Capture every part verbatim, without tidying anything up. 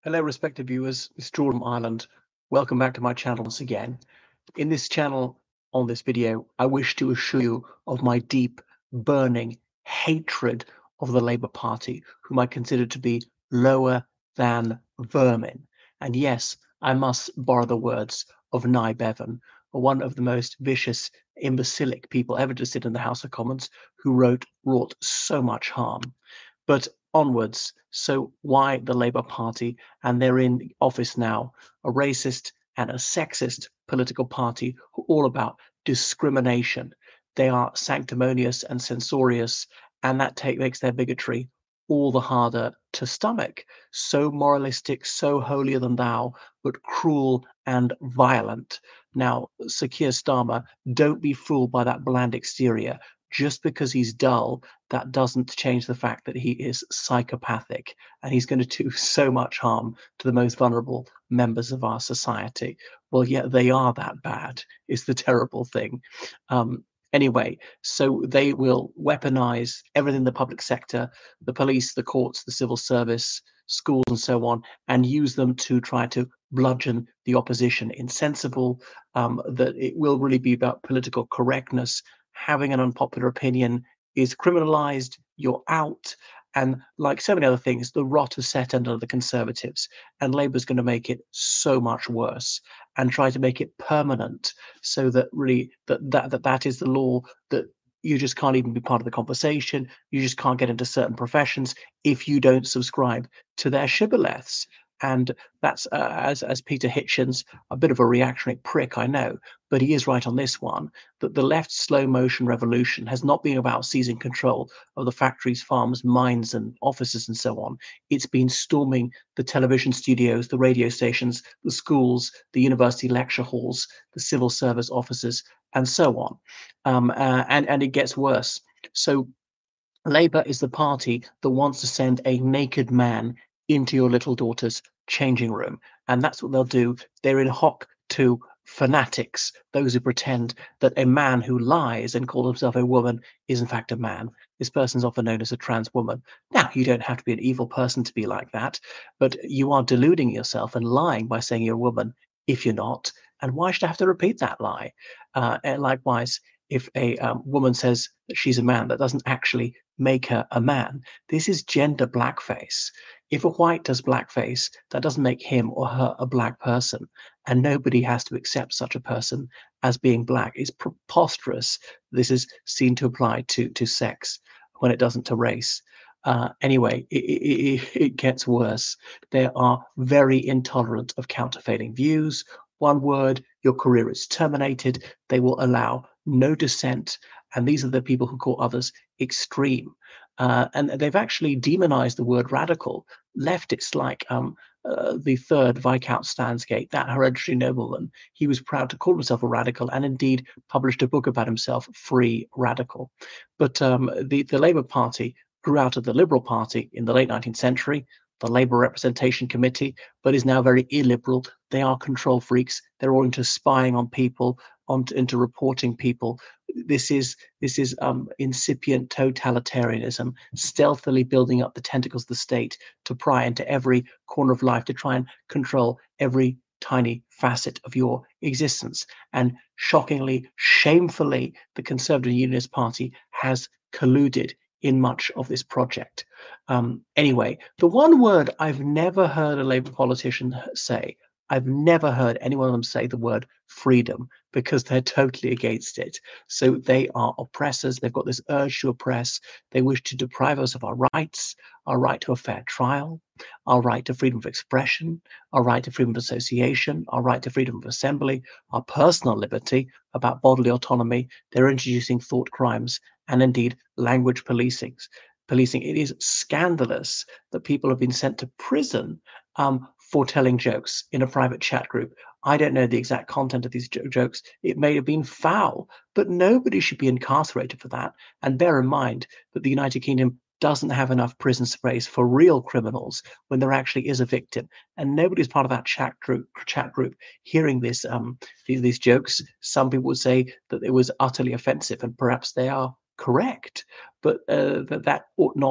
Hello, respected viewers. It's Jordan from Ireland. Welcome back to my channel once again. In this channel, on this video, I wish to assure you of my deep, burning hatred of the Labour Party, whom I consider to be lower than vermin. And yes, I must borrow the words of Nye Bevan, one of the most vicious, imbecilic people ever to sit in the House of Commons, who wrote, wrought so much harm. But onwards. So why the Labour Party? And they're in office now, a racist and a sexist political party who are all about discrimination. They are sanctimonious and censorious, and that take, makes their bigotry all the harder to stomach. So moralistic, so holier than thou, but cruel and violent. Now, Sir Keir Starmer, don't be fooled by that bland exterior. Just because he's dull, that doesn't change the fact that he is psychopathic, and he's going to do so much harm to the most vulnerable members of our society. Well, yeah, they are that bad, is the terrible thing. Um, anyway, so they will weaponize everything in the public sector, the police, the courts, the civil service, schools, and so on, and use them to try to bludgeon the opposition. Insensible, um, that it will really be about political correctness. Having an unpopular opinion is criminalized, you're out. And like so many other things, the rot is set under the Conservatives, and Labour's going to make it so much worse and try to make it permanent, so that really that that that, that is the law, that you just can't even be part of the conversation. You just can't get into certain professions if you don't subscribe to their shibboleths. And that's uh, as as Peter Hitchens, a bit of a reactionary prick, I know, but he is right on this one, that the left's slow motion revolution has not been about seizing control of the factories, farms, mines, and offices, and so on. It's been storming the television studios, the radio stations, the schools, the university lecture halls, the civil service offices, and so on. Um, uh, and, and it gets worse. So Labour is the party that wants to send a naked man into your little daughter's changing room. And that's what they'll do. They're in hock to fanatics, those who pretend that a man who lies and calls himself a woman is in fact a man. This person is often known as a trans woman. Now, you don't have to be an evil person to be like that, but you are deluding yourself and lying by saying you're a woman if you're not. And why should I have to repeat that lie? Uh, and likewise, if a um, woman says that she's a man, that doesn't actually make her a man. This is gender blackface. If a white does blackface, that doesn't make him or her a black person, and nobody has to accept such a person as being black. It's preposterous. This is seen to apply to to sex when it doesn't to race. Uh, anyway, it, it, it gets worse. They are very intolerant of counterfeiting views. One word, your career is terminated. They will allow no dissent. And these are the people who call others extreme. Uh, and they've actually demonized the word radical. Left, it's like um, uh, the third Viscount Stansgate, that hereditary nobleman. He was proud to call himself a radical, and indeed published a book about himself, Free Radical. But um, the, the Labour Party grew out of the Liberal Party in the late nineteenth century, the Labour Representation Committee, but is now very illiberal. They are control freaks. They're all into spying on people, on into reporting people. This is this is um, incipient totalitarianism, stealthily building up the tentacles of the state to pry into every corner of life, to try and control every tiny facet of your existence. And shockingly, shamefully, the Conservative Unionist Party has colluded in much of this project. Um, anyway, the one word I've never heard a Labour politician say, I've never heard any one of them say the word freedom, because they're totally against it. So they are oppressors. They've got this urge to oppress. They wish to deprive us of our rights, our right to a fair trial, our right to freedom of expression, our right to freedom of association, our right to freedom of assembly, our personal liberty about bodily autonomy. They're introducing thought crimes and indeed language policing. Policing. It is scandalous that people have been sent to prison um, for telling jokes in a private chat group. I don't know the exact content of these jo- jokes. It may have been foul, but nobody should be incarcerated for that. And bear in mind that the United Kingdom doesn't have enough prison space for real criminals when there actually is a victim, and nobody's part of that chat group. Chat group hearing this um, these, these jokes. Some people would say that it was utterly offensive, and perhaps they are correct, but uh, that that ought not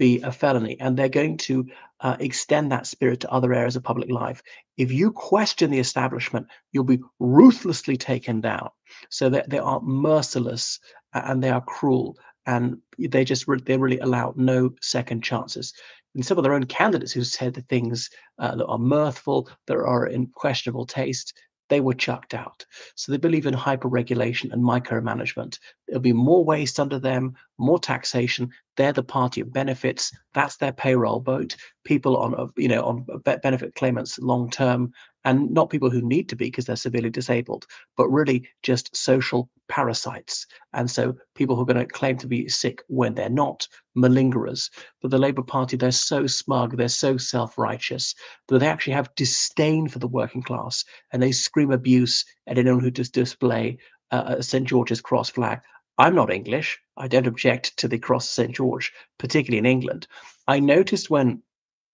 be a felony, and they're going to uh, extend that spirit to other areas of public life. If you question the establishment, you'll be ruthlessly taken down. So that they are merciless, and they are cruel, and they just re- they really allow no second chances. And some of their own candidates who said the things uh, that are mirthful, that are in questionable taste, they were chucked out. So they believe in hyper-regulation and micromanagement. There'll be more waste under them, more taxation. They're the party of benefits. That's their payroll vote. People on, uh, you know, on benefit claimants long term, and not people who need to be because they're severely disabled, but really just social parasites. And so people who are going to claim to be sick when they're not, malingerers. But the Labour Party, they're so smug, they're so self-righteous, that they actually have disdain for the working class, and they scream abuse at anyone who does display uh, a Saint George's Cross flag. I'm not English. I don't object to the Cross of Saint George, particularly in England. I noticed when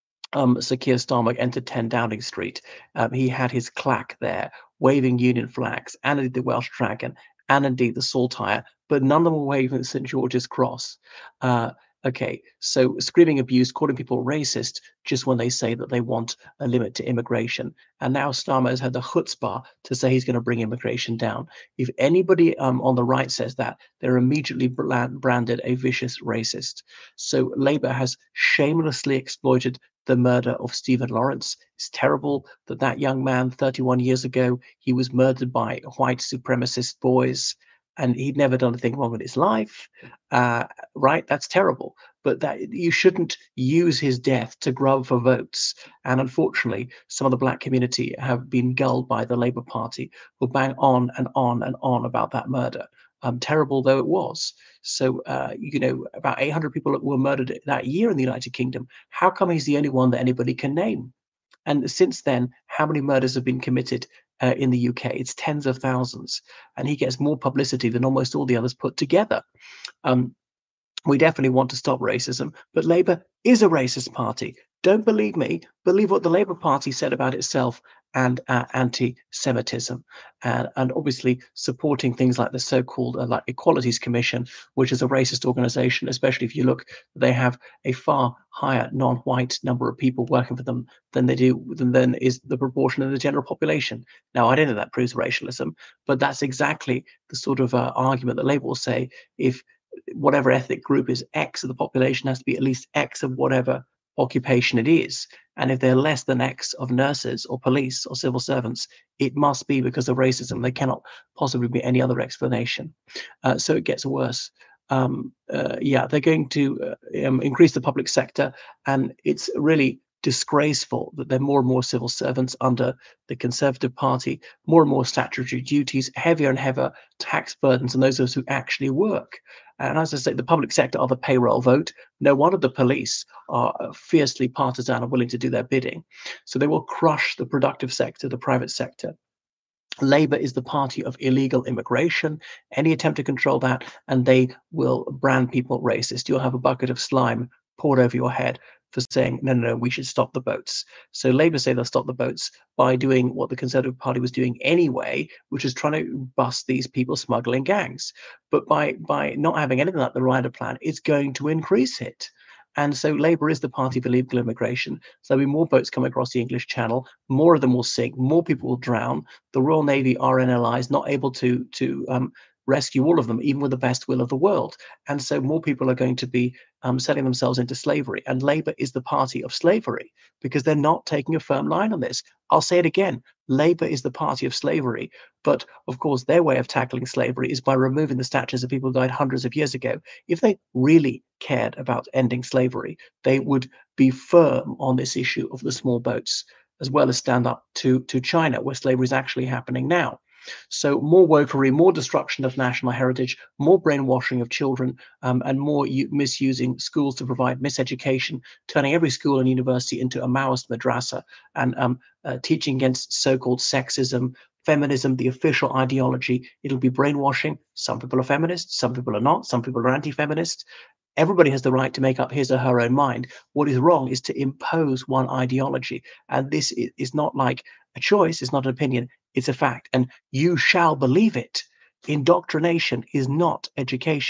um, Sir Keir Starmer entered ten Downing Street, um, he had his claque there, waving Union flags, and indeed the Welsh Dragon, and indeed the Saltire, but none of them were waving the Saint George's Cross. Uh, okay, so screaming abuse, calling people racist, just when they say that they want a limit to immigration. And now Starmer has had the chutzpah to say he's going to bring immigration down. If anybody um, on the right says that, they're immediately branded a vicious racist. So Labour has shamelessly exploited the murder of Stephen Lawrence. It's terrible that that young man, thirty-one years ago, he was murdered by white supremacist boys, and he'd never done anything wrong in his life. Uh, right? That's terrible. But that you shouldn't use his death to grub for votes. And unfortunately, some of the black community have been gulled by the Labour Party, who bang on and on and on about that murder. Um, terrible though it was. So, uh, you know, about eight hundred people were murdered that year in the United Kingdom. How come he's the only one that anybody can name? And since then, how many murders have been committed uh, in the U K? It's tens of thousands. And he gets more publicity than almost all the others put together. Um, we definitely want to stop racism, but Labour is a racist party. Don't believe me. Believe what the Labour Party said about itself and uh, anti-Semitism, and, and obviously supporting things like the so-called uh, like Equalities Commission, which is a racist organisation. Especially if you look, they have a far higher non-white number of people working for them than they do than, than is the proportion of the general population. Now, I don't know that proves racialism, but that's exactly the sort of uh, argument that Labour will say. If whatever ethnic group is X of the population, has to be at least X of whatever occupation it is. And if they're less than X of nurses or police or civil servants, it must be because of racism. There cannot possibly be any other explanation. Uh, so it gets worse. Um, uh, yeah, they're going to uh, um, increase the public sector, and it's really disgraceful that there are more and more civil servants under the Conservative Party, more and more statutory duties, heavier and heavier tax burdens on those of us who actually work. And as I say, the public sector are the payroll vote. No wonder the police are fiercely partisan and willing to do their bidding. So they will crush the productive sector, the private sector. Labour is the party of illegal immigration. Any attempt to control that, and they will brand people racist. You'll have a bucket of slime poured over your head for saying, no, no, no, we should stop the boats. So Labour say they'll stop the boats by doing what the Conservative Party was doing anyway, which is trying to bust these people smuggling gangs. But by by not having anything like the Ryder Plan, it's going to increase it. And so Labour is the party of illegal immigration. So there'll be more boats coming across the English Channel. More of them will sink. More people will drown. The Royal Navy R N L I is not able to to um, rescue all of them, even with the best will of the world. And so more people are going to be um, selling themselves into slavery. And Labour is the party of slavery because they're not taking a firm line on this. I'll say it again. Labour is the party of slavery. But of course, their way of tackling slavery is by removing the statues of people who died hundreds of years ago. If they really cared about ending slavery, they would be firm on this issue of the small boats, as well as stand up to, to China, where slavery is actually happening now. So more wokery, more destruction of national heritage, more brainwashing of children, um, and more u- misusing schools to provide miseducation, turning every school and university into a Maoist madrasa, and um, uh, teaching against so-called sexism, feminism, the official ideology. It'll be brainwashing. Some people are feminists, some people are not, some people are anti-feminist. Everybody has the right to make up his or her own mind. What is wrong is to impose one ideology. And this is not like a choice, it's not an opinion, it's a fact. And you shall believe it. Indoctrination is not education.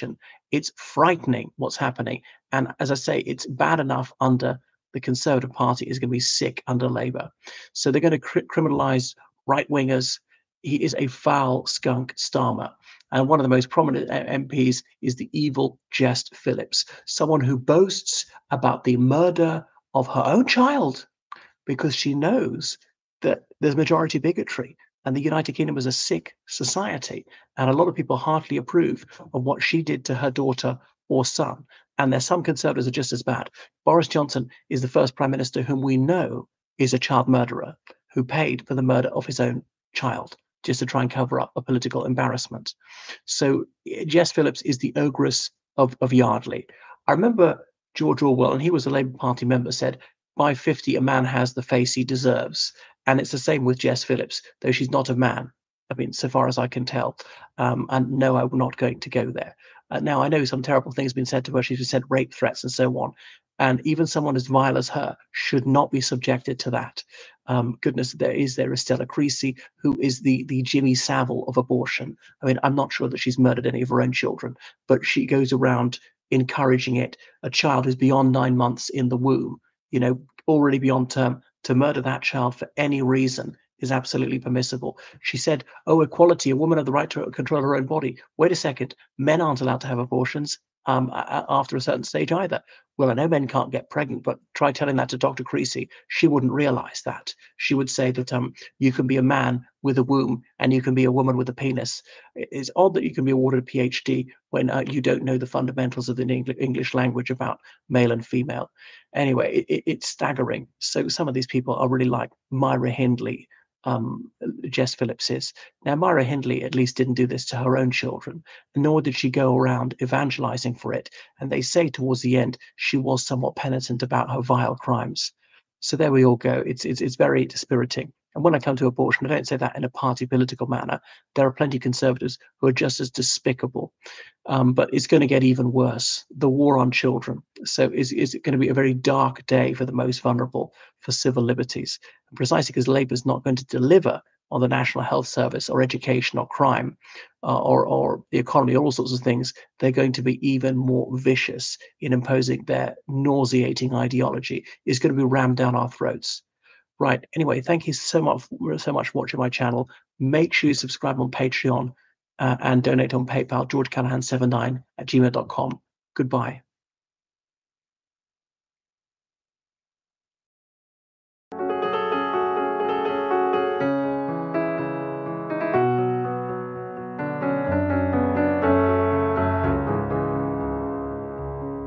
It's frightening what's happening. And as I say, it's bad enough under the Conservative Party, is going to be sick under Labour. So they're going to cr- criminalise right wingers. He is a foul skunk Starmer. And one of the most prominent M Ps is the evil Jess Phillips, someone who boasts about the murder of her own child because she knows that there's majority bigotry and the United Kingdom is a sick society. And a lot of people heartily approve of what she did to her daughter or son. And there's some conservatives who are just as bad. Boris Johnson is the first prime minister whom we know is a child murderer who paid for the murder of his own child just to try and cover up a political embarrassment. So Jess Phillips is the ogress of, of Yardley. I remember George Orwell, and he was a Labour Party member, said, by fifty, a man has the face he deserves. And it's the same with Jess Phillips, though she's not a man. I mean, so far as I can tell. Um, and no, I'm not going to go there. Uh, now, I know some terrible things have been said to her. She's been said rape threats and so on. And even someone as vile as her should not be subjected to that. Um, goodness, there is there is Stella Creasy, who is the the Jimmy Savile of abortion. I mean, I'm not sure that she's murdered any of her own children, but she goes around encouraging it. A child who's beyond nine months in the womb, you know, already beyond term, to murder that child for any reason is absolutely permissible. She said, oh, equality, a woman has the right to control her own body. Wait a second, men aren't allowed to have abortions um, after a certain stage either. Well, I know men can't get pregnant, but try telling that to Doctor Creasy. She wouldn't realize that. She would say that um, you can be a man with a womb and you can be a woman with a penis. It's odd that you can be awarded a PhD when uh, you don't know the fundamentals of the English language about male and female. Anyway, it, it's staggering. So some of these people are really like Myra Hindley, um, Jess Phillips is. Now, Myra Hindley at least didn't do this to her own children, nor did she go around evangelizing for it. And they say towards the end, she was somewhat penitent about her vile crimes. So there we all go. It's, it's, it's very dispiriting. And when I come to abortion, I don't say that in a party political manner. There are plenty of conservatives who are just as despicable. Um, but it's going to get even worse. The war on children. So is is it going to be a very dark day for the most vulnerable for civil liberties? And precisely because Labour is not going to deliver on the National Health Service or education or crime uh, or, or the economy, all sorts of things, they're going to be even more vicious in imposing their nauseating ideology. It's going to be rammed down our throats. Right. Anyway, thank you so much, so much for watching my channel. Make sure you subscribe on Patreon uh, and donate on PayPal, george callahan seven nine at gmail dot com. Goodbye.